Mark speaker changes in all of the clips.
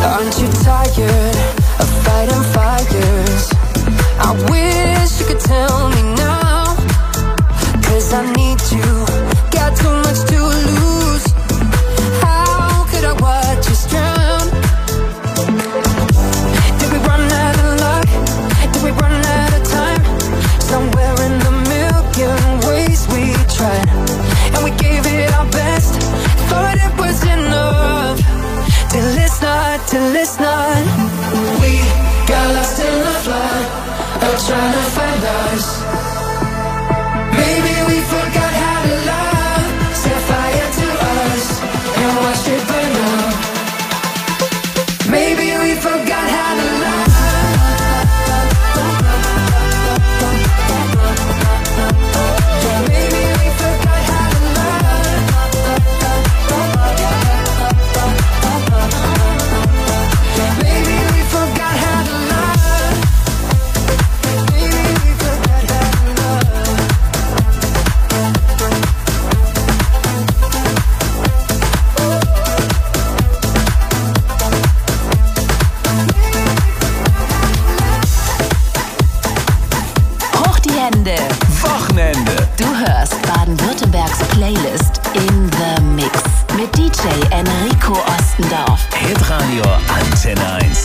Speaker 1: Aren't you tired of fighting fires? I wish you could tell me now, 'cause I need you, got too much to lose. How could I watch us drown? Did we run out of luck? Did we run out of time? Somewhere in the million ways we tried, and we gave it our best, thought it was enough, till it's not. We got lost in the flood of trying to find us. Maybe we forgot how to love, set fire to us and watched it burn out. Maybe we forgot how to love. Maybe we forgot how to love. Maybe we forgot how to love. Maybe we forgot how to love.
Speaker 2: Hoch die Hände.
Speaker 3: Wochenende.
Speaker 2: Du hörst Baden-Württembergs Playlist in the Mix mit DJ Enrico Ostendorf.
Speaker 3: Hitradio Antenne 1.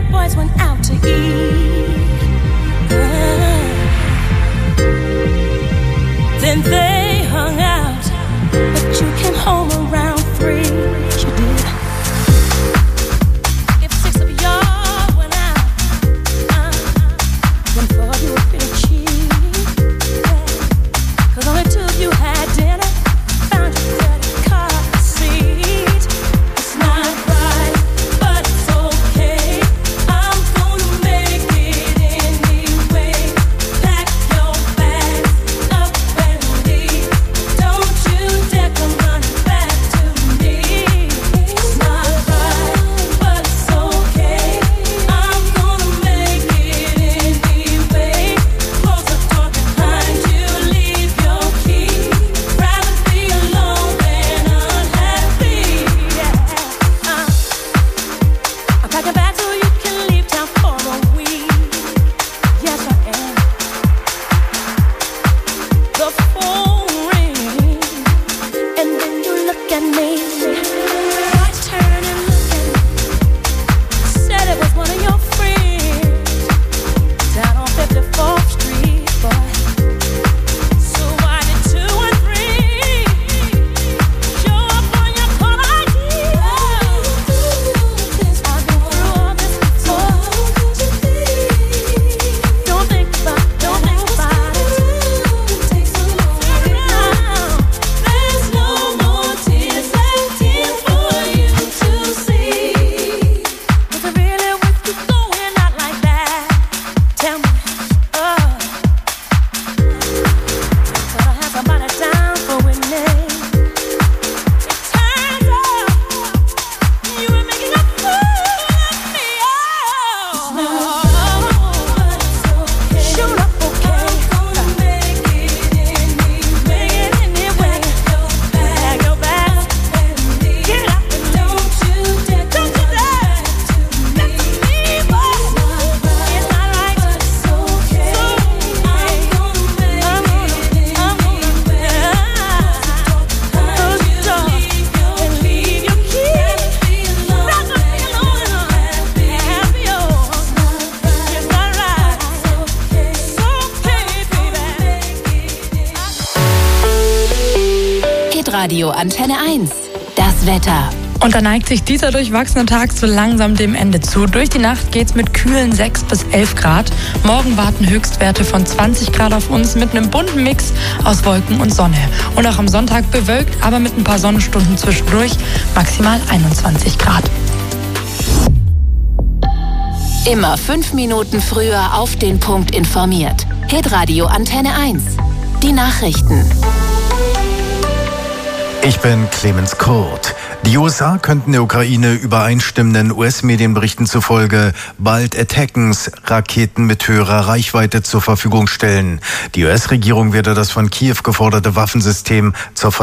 Speaker 4: the boys went out to eat. Then they hung out, but you came home around 3. You did. If 6 of y'all went out, then 4 of you were pretty cheap. Yeah. 'Cause only 2 of you had dinner, found your credit card receipt. It's not right, but it's okay. I'm gonna make it anyway. Pack your bags up and leave. Don't you dare come running back to me. It's not right, but it's okay. I'm gonna make it anyway. Close the door behind you, leave your key. Rather be alone than unhappy. Yeah. I'm packing back so you can leave town for a week. Yes, I am. The phone rings, and then you look at me. I turn and look at me. Said it was one of your friends down on 54th Street, boy. So why did 2 and 3 show up on your caller ID? I've been through all this before. Don't think about it. Turn around. There's no more tears left here for you to see. Was it really worth you going out like that? Tell me. Thought I had somebody down for winning. It turns out you were making a fool of me. Shoot up, okay. I'm gonna make it anyway. Pack your bags and leave. Get up and don't you dare come back to me, boy. It's not right, but it's okay. I'm gonna make it anyway. Close the door and leave your key. Rather be alone and unhappy. It's not right. It's okay, baby.
Speaker 2: Hitradio Antenne 1. Das Wetter.
Speaker 5: Und da neigt sich dieser durchwachsene Tag so langsam dem Ende zu. Durch die Nacht geht's mit kühlen 6 bis 11 Grad. Morgen warten Höchstwerte von 20 Grad auf uns mit einem bunten Mix aus Wolken und Sonne. Und auch am Sonntag bewölkt, aber mit ein paar Sonnenstunden zwischendurch, maximal 21 Grad.
Speaker 2: Immer 5 Minuten früher auf den Punkt informiert. Hitradio Antenne 1. Die Nachrichten.
Speaker 6: Ich bin Clemens Kurt. Die USA könnten der Ukraine übereinstimmenden US-Medienberichten zufolge bald Attackams-Raketen mit höherer Reichweite zur Verfügung stellen. Die US-Regierung werde das von Kiew geforderte Waffensystem zur